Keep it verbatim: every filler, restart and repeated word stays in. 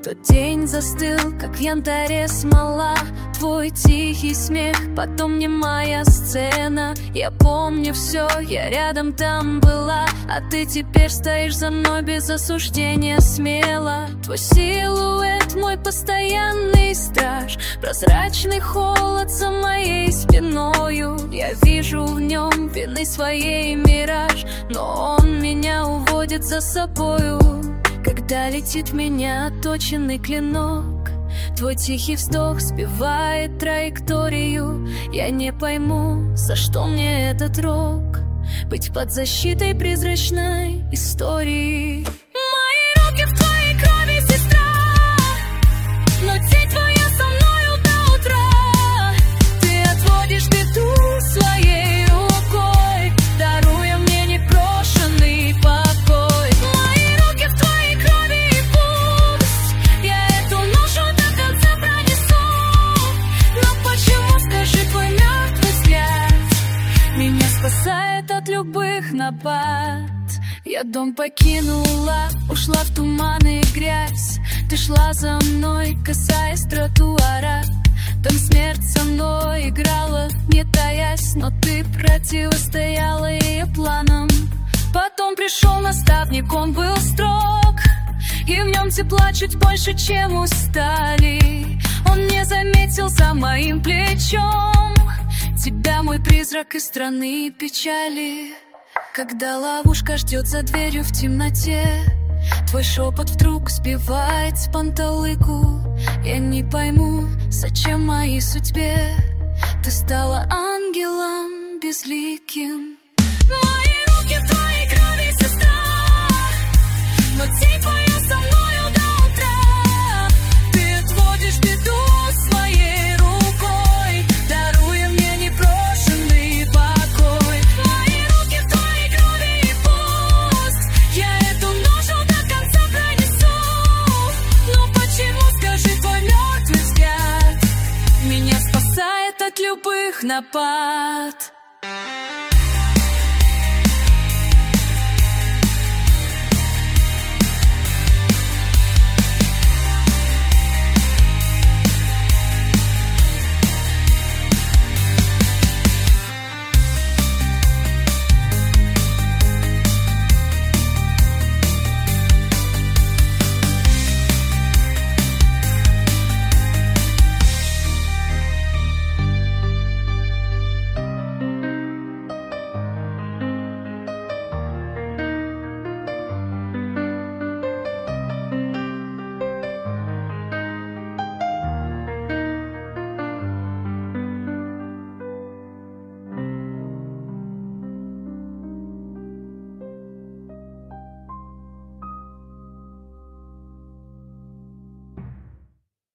Тот день застыл, как в янтаре смола. Твой тихий смех, потом немая сцена. Я помню все, я рядом там была, а ты теперь стоишь за мной без осуждения смело. Твой силуэт, мой постоянный страж, прозрачный холод за моей спиною. Я вижу в нем вины своей мираж, но он меня уводит за собою. Когда летит в меня точенный клинок, твой тихий вздох сбивает траекторию. Я не пойму, за что мне этот рок, быть под защитой призрачной истории. Мои руки в твоей крови, сестра, но тень твоя со мною до утра. Ты отводишь беду своей рукой, даруя мне непрошенный покой. Мои руки в твоей крови, и пусть я эту ношу до конца пронесу. Но почему, скажи, твой мертвый взгляд меня спасает от любых напад? Я дом покинула, ушла в туман и грязь. Ты шла за мной, касаясь тротуара. Там смерть со мной играла, не таясь, но ты противостояла ее планам. Потом пришел наставник, он был строг, и в нем тепла чуть больше, чем у стали. Он не заметил за моим плечом тебя, мой призрак из страны печали. Когда ловушка ждет за дверью в темноте, твой шепот вдруг сбивает с панталыку. Я не пойму, зачем моей судьбе ты стала ангелом безликим. Мои руки в твоей крови, сестра, но тень твоя со мною до утра. Ты отводишь беду своей рукой, даруя мне непрошенный покой. Мои руки в твоей крови, и пусть я эту ношу до конца пронесу. Но почему, скажи, твой мертвый взгляд меня спасает от любых напад?